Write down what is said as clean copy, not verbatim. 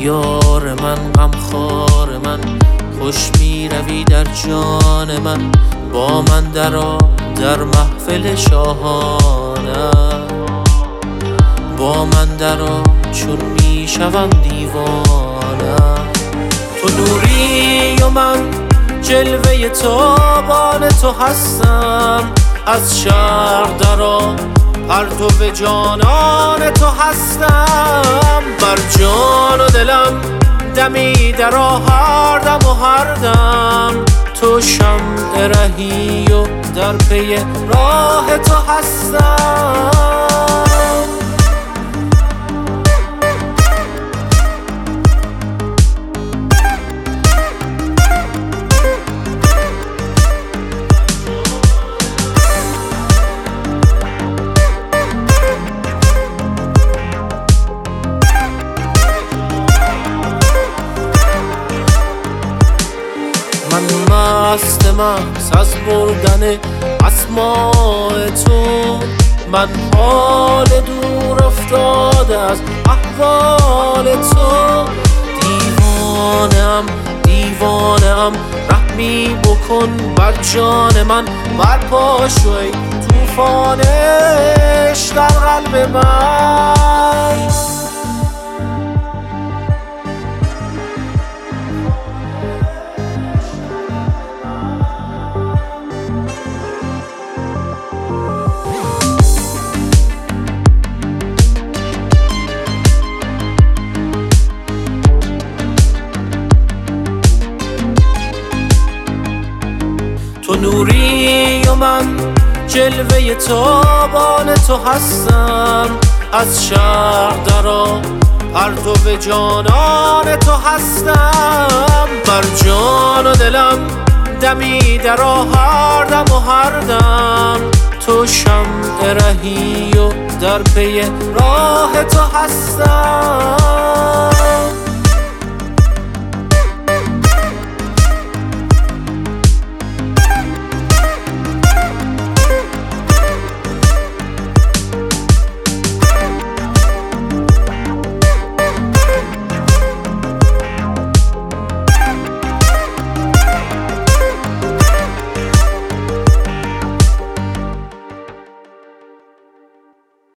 یار من غمخوار من، خوش می روی در جان من، با من درآ در محفل شاهانه، با من درآ چون می شوم دیوانه. تو نوری و من جلوه تابان تو هستم، از شرق درآ پرتو جانان تو هستم. بر جان و دلم دمی درآ هر دم و هر دم، تو شمع رهی و در پی راه تو هستم. من مست از بردن اسماء تو، من حال دور افتاده از احوال تو. دیوانه‌ام رحمی بکن بر جان من، برپا شو ای طوفانش در قلب من. تو نوری و من جلوه تابان تو هستم، از شرق درآ پرتو جانان تو هستم. بر جان و دلم دمی درآ هر دم و هر دم، تو شمع رهی و در پی راه تو هستم.